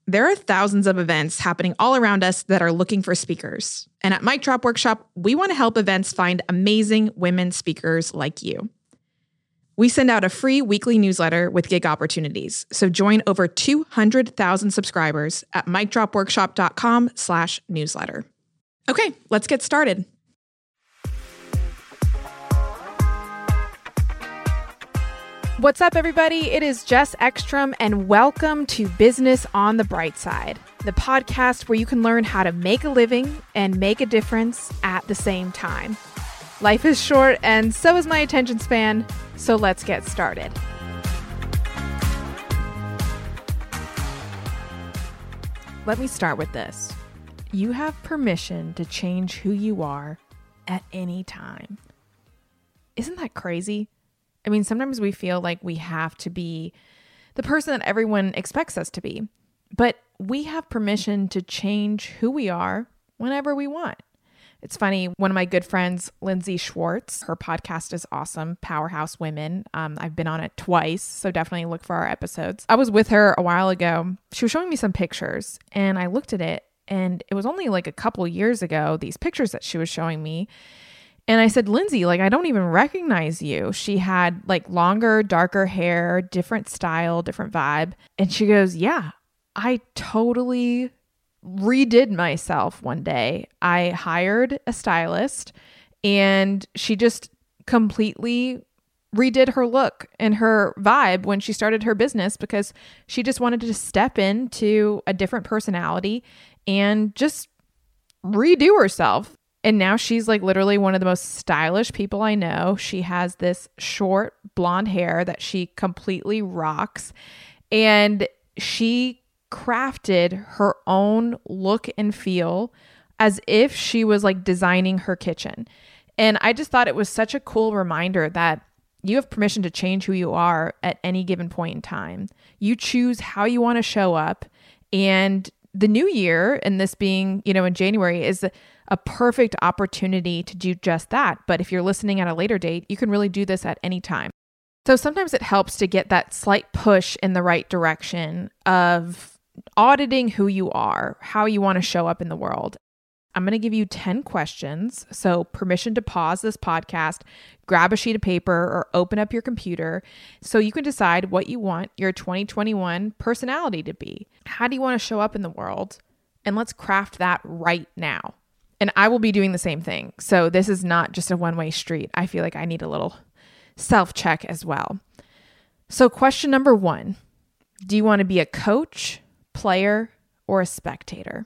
There are thousands of events happening all around us that are looking for speakers. And at Mic Drop Workshop, we want to help events find amazing women speakers like you. We send out a free weekly newsletter with gig opportunities. So join over 200,000 subscribers at micdropworkshop.com/newsletter. Okay, let's get started. What's up, everybody? It is Jess Ekstrom, and welcome to Business on the Bright Side, the podcast where you can learn how to make a living and make a difference at the same time. Life is short, and so is my attention span, so let's get started. Let me start with this. You have permission to change who you are at any time. Isn't that crazy? I mean, sometimes we feel like we have to be the person that everyone expects us to be, but we have permission to change who we are whenever we want. It's funny, one of my good friends, Lindsay Schwartz, her podcast is awesome, Powerhouse Women. I've been on it twice, so definitely look for our episodes. I was with her a while ago. She was showing me some pictures, and I looked at it, and it was only like a couple years ago, these pictures that she was showing me. And I said, Lindsay, I don't even recognize you. She had longer, darker hair, different style, different vibe. And she goes, yeah, I totally redid myself one day. I hired a stylist and she just completely redid her look and her vibe when she started her business because she just wanted to step into a different personality and just redo herself. And now she's literally one of the most stylish people I know. She has this short blonde hair that she completely rocks. And she crafted her own look and feel as if she was designing her kitchen. And I just thought it was such a cool reminder that you have permission to change who you are at any given point in time. You choose how you want to show up. And the new year, and this being, in January, is a perfect opportunity to do just that. But if you're listening at a later date, you can really do this at any time. So sometimes it helps to get that slight push in the right direction of auditing who you are, how you want to show up in the world. I'm going to give you 10 questions. So permission to pause this podcast, grab a sheet of paper or open up your computer so you can decide what you want your 2021 personality to be. How do you want to show up in the world? And let's craft that right now. And I will be doing the same thing. So this is not just a one-way street. I feel like I need a little self-check as well. So question number 1, do you want to be a coach, player, or a spectator?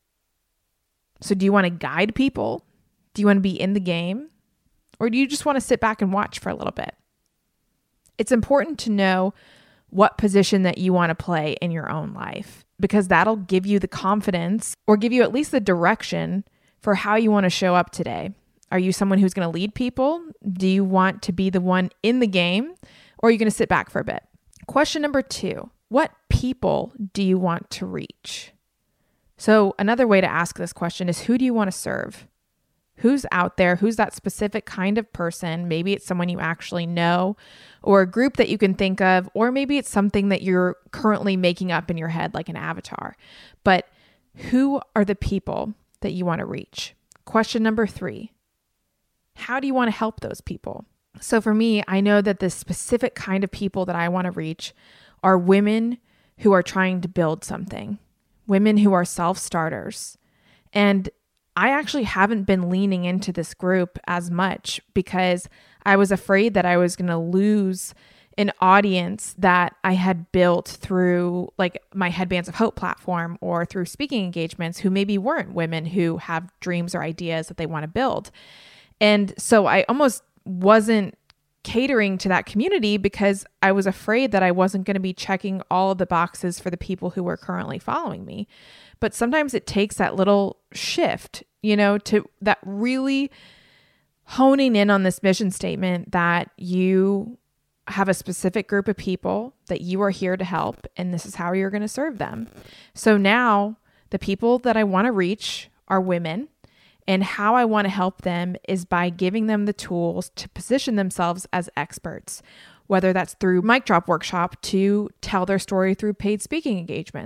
So do you want to guide people? Do you want to be in the game? Or do you just want to sit back and watch for a little bit? It's important to know what position that you want to play in your own life, because that'll give you the confidence or give you at least the direction for how you want to show up today. Are you someone who's going to lead people? Do you want to be the one in the game? Or are you going to sit back for a bit? Question number 2, what people do you want to reach? So another way to ask this question is, who do you want to serve? Who's out there? Who's that specific kind of person? Maybe it's someone you actually know, or a group that you can think of, or maybe it's something that you're currently making up in your head, like an avatar. But who are the people that you want to reach? Question number 3, how do you want to help those people? So for me, I know that the specific kind of people that I want to reach are women who are trying to build something, women who are self-starters. And I actually haven't been leaning into this group as much because I was afraid that I was going to lose an audience that I had built through my Headbands of Hope platform or through speaking engagements who maybe weren't women who have dreams or ideas that they want to build. And so I almost wasn't catering to that community because I was afraid that I wasn't going to be checking all of the boxes for the people who were currently following me. But sometimes it takes that little shift, to that really honing in on this mission statement that you have a specific group of people that you are here to help, and this is how you're going to serve them. So now the people that I want to reach are women, and how I want to help them is by giving them the tools to position themselves as experts, whether that's through Mic Drop Workshop to tell their story through paid speaking engagements,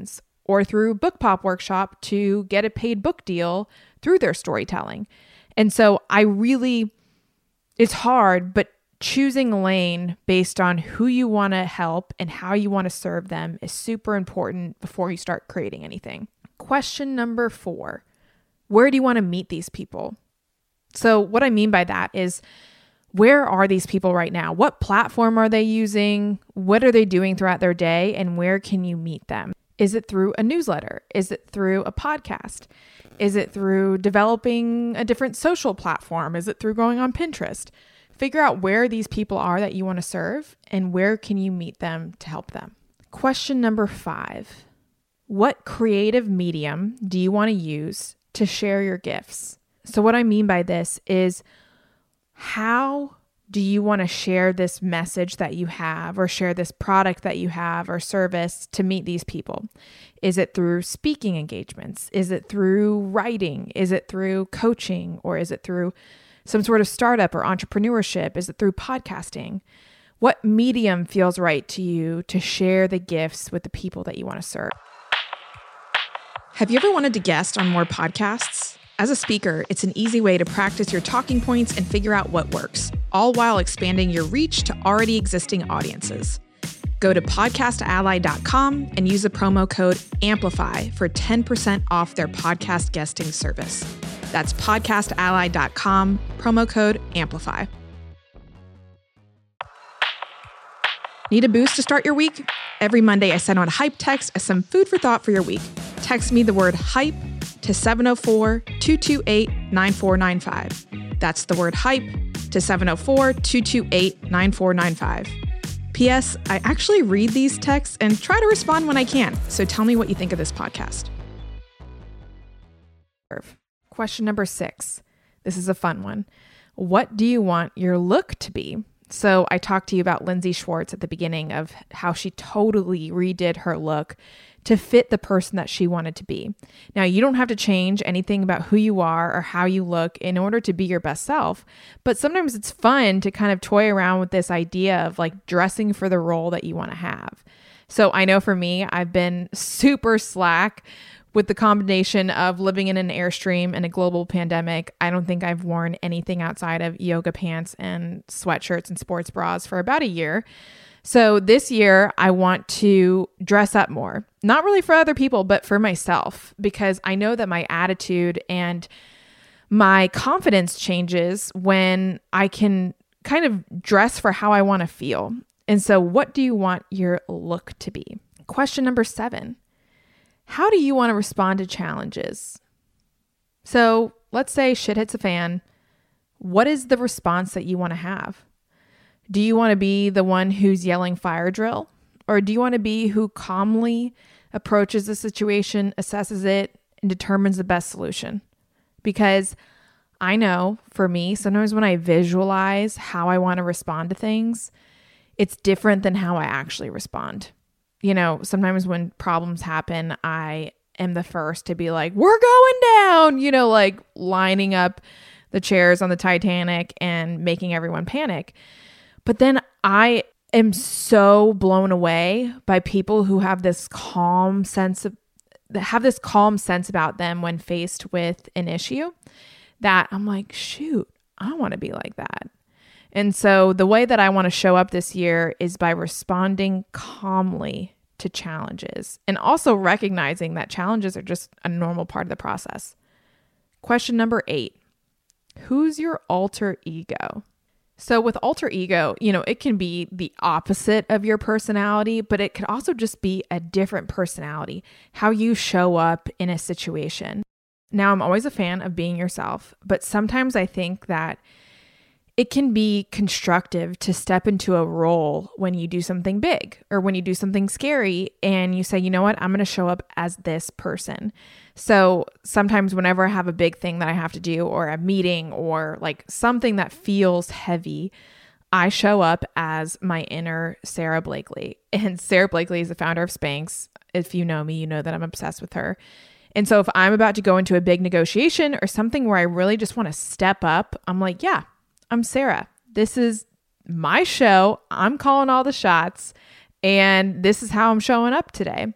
or through Book Pop Workshop to get a paid book deal through their storytelling. And so it's hard, but choosing a lane based on who you want to help and how you want to serve them is super important before you start creating anything. Question number 4, where do you want to meet these people? So what I mean by that is, where are these people right now? What platform are they using? What are they doing throughout their day? And where can you meet them? Is it through a newsletter? Is it through a podcast? Is it through developing a different social platform? Is it through going on Pinterest? Figure out where these people are that you want to serve and where can you meet them to help them. Question number 5, what creative medium do you want to use to share your gifts? So what I mean by this is, how do you want to share this message that you have or share this product that you have or service to meet these people? Is it through speaking engagements? Is it through writing? Is it through coaching? Or is it through some sort of startup or entrepreneurship? Is it through podcasting? What medium feels right to you to share the gifts with the people that you want to serve? Have you ever wanted to guest on more podcasts? As a speaker, it's an easy way to practice your talking points and figure out what works, all while expanding your reach to already existing audiences. Go to podcastally.com and use the promo code AMPLIFY for 10% off their podcast guesting service. That's podcastally.com, promo code AMPLIFY. Need a boost to start your week? Every Monday, I send out a hype text as some food for thought for your week. Text me the word hype to 704-228-9495. That's the word hype to 704-228-9495. P.S. I actually read these texts and try to respond when I can. So tell me what you think of this podcast. Question number 6. This is a fun one. What do you want your look to be? So I talked to you about Lindsay Schwartz at the beginning of how she totally redid her look to fit the person that she wanted to be. Now, you don't have to change anything about who you are or how you look in order to be your best self, but sometimes it's fun to kind of toy around with this idea of like dressing for the role that you want to have. So I know for me, I've been super slack with the combination of living in an Airstream and a global pandemic. I don't think I've worn anything outside of yoga pants and sweatshirts and sports bras for about a year. So this year, I want to dress up more, not really for other people, but for myself, because I know that my attitude and my confidence changes when I can kind of dress for how I want to feel. And so what do you want your look to be? Question number 7, how do you want to respond to challenges? So let's say shit hits a fan. What is the response that you want to have? Do you want to be the one who's yelling fire drill? Or do you want to be who calmly approaches the situation, assesses it, and determines the best solution? Because I know for me, sometimes when I visualize how I want to respond to things, it's different than how I actually respond. You know, sometimes when problems happen, I am the first to be like, we're going down, you know, like lining up the chairs on the Titanic and making everyone panic. But then I am so blown away by people who have this calm sense about them when faced with an issue that I'm like, shoot, I want to be like that. And so the way that I want to show up this year is by responding calmly to challenges and also recognizing that challenges are just a normal part of the process. Question number 8, who's your alter ego? So with alter ego, you know, it can be the opposite of your personality, but it could also just be a different personality, how you show up in a situation. Now, I'm always a fan of being yourself, but sometimes I think that it can be constructive to step into a role when you do something big or when you do something scary and you say, you know what, I'm going to show up as this person. So sometimes whenever I have a big thing that I have to do or a meeting or like something that feels heavy, I show up as my inner Sara Blakely. And Sara Blakely is the founder of Spanx. If you know me, you know that I'm obsessed with her. And so if I'm about to go into a big negotiation or something where I really just want to step up, I'm like, yeah, I'm Sara. This is my show. I'm calling all the shots. And this is how I'm showing up today.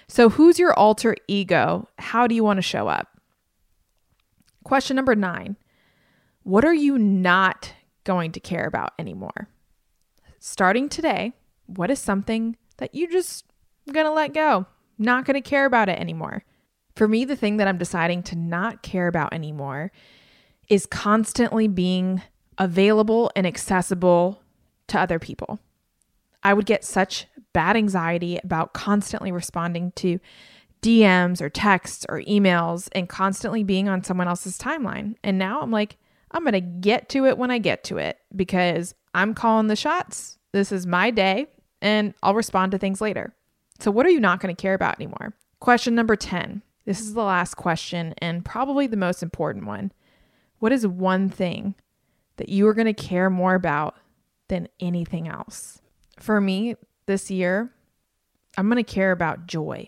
So who's your alter ego? How do you want to show up? Question number 9. What are you not going to care about anymore? Starting today, what is something that you just going to let go? Not going to care about it anymore. For me, the thing that I'm deciding to not care about anymore is constantly being available and accessible to other people. I would get such bad anxiety about constantly responding to DMs or texts or emails and constantly being on someone else's timeline. And now I'm like, I'm going to get to it when I get to it because I'm calling the shots. This is my day and I'll respond to things later. So what are you not going to care about anymore? Question number 10. This is the last question and probably the most important one. What is one thing that you are going to care more about than anything else? For me, this year, I'm going to care about joy.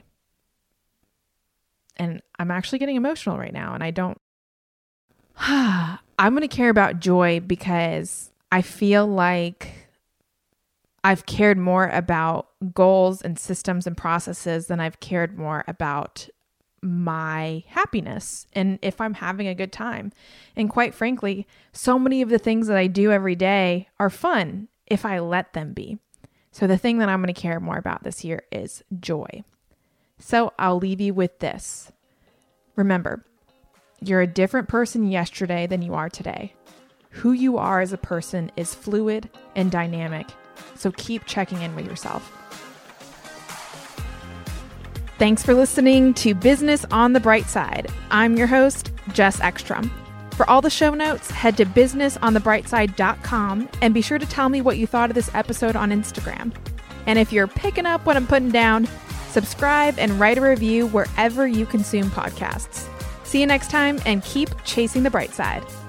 And I'm actually getting emotional right now, and I don't. I'm going to care about joy because I feel like I've cared more about goals and systems and processes than I've cared more about my happiness and if I'm having a good time. And quite frankly, so many of the things that I do every day are fun if I let them be. So the thing that I'm going to care more about this year is joy. So I'll leave you with this. Remember, you're a different person yesterday than you are today. Who you are as a person is fluid and dynamic. So keep checking in with yourself. Thanks for listening to Business on the Bright Side. I'm your host, Jess Ekstrom. For all the show notes, head to businessonthebrightside.com and be sure to tell me what you thought of this episode on Instagram. And if you're picking up what I'm putting down, subscribe and write a review wherever you consume podcasts. See you next time and keep chasing the bright side.